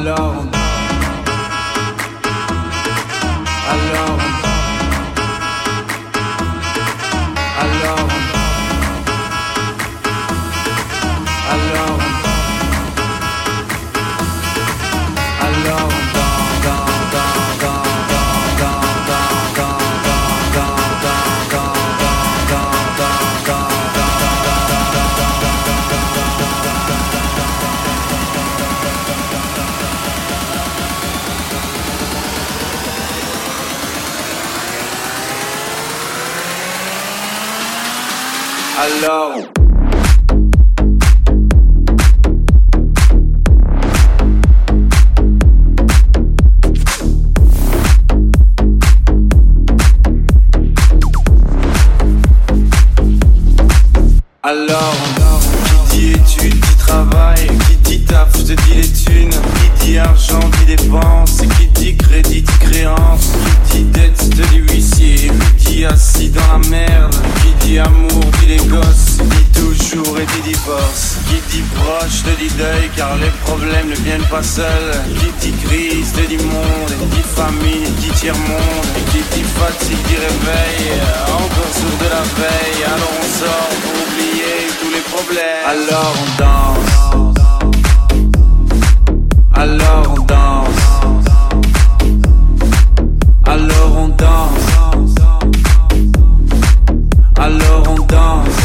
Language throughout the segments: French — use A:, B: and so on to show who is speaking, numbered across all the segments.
A: Alors on alors alors alors alors alors alors, qui dit études, qui travaille, qui dit taf, te dit les thunes, qui dit argent, dit dépense, qui dit crédit, dit créance, qui dit dette, te dit huissier, qui dit assis dans la merde, qui dit amour, dit les gosses, dit toujours et dit divorce, qui dit proche, te dit deuil, car les problèmes ne viennent pas seuls, qui dit crise, te dit monde, qui dit famine, dit tiers-monde, qui dit fatigue, dit réveil, encore sourd de la veille, alors on sort pour oublier tous les problèmes. Alors on danse, alors on danse, alors on danse, alors on danse,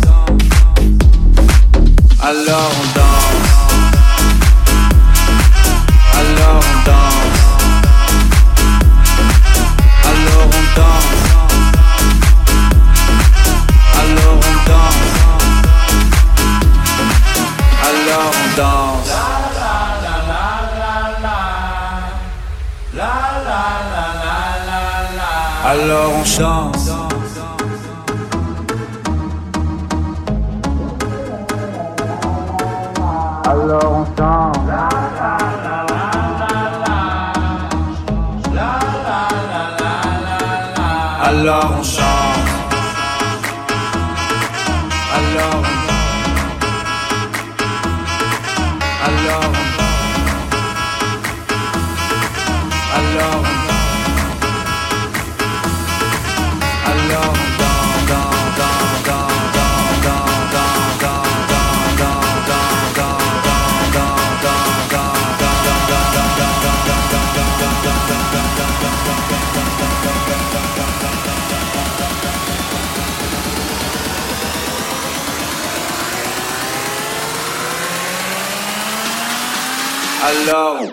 A: alors on danse, alors on danse, alors on danse, alors on danse, alors on danse. Alors on chante. Alors on chante. Alors on chante. Alors alors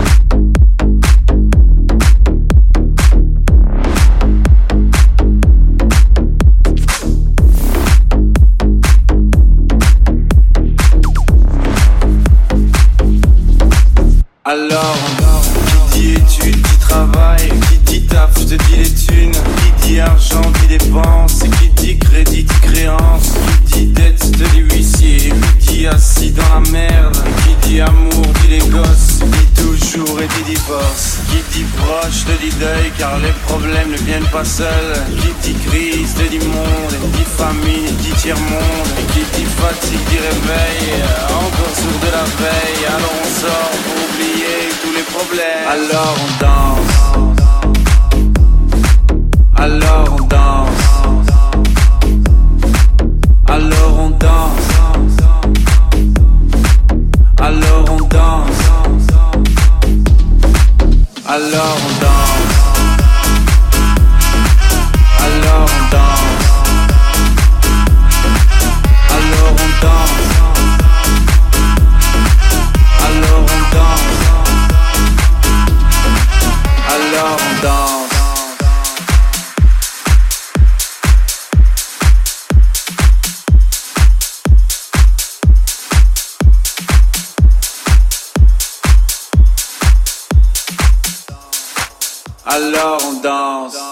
A: qui dit études, qui travaille, qui dit taf, te dit les thunes, qui dit argent, dit dépense, qui dit crédit, dit créance, qui dit dette, te dit huissier, qui dit assis dans la merde, qui dit amour, dit les gosses, dit toujours et dit divorce, qui dit proche, te dit deuil, car les problèmes ne viennent pas seuls, qui dit crise, te dit monde, dit famine, dit tiers-monde, qui dit fatigue, dit réveil, encore sourd de la veille, alors on sort pour oublier tous les problèmes. Alors on danse, alors on danse, alors on danse, alors on danse, alors on danse, alors on danse, alors on danse, alors on danse, alors on danse. Alors on danse.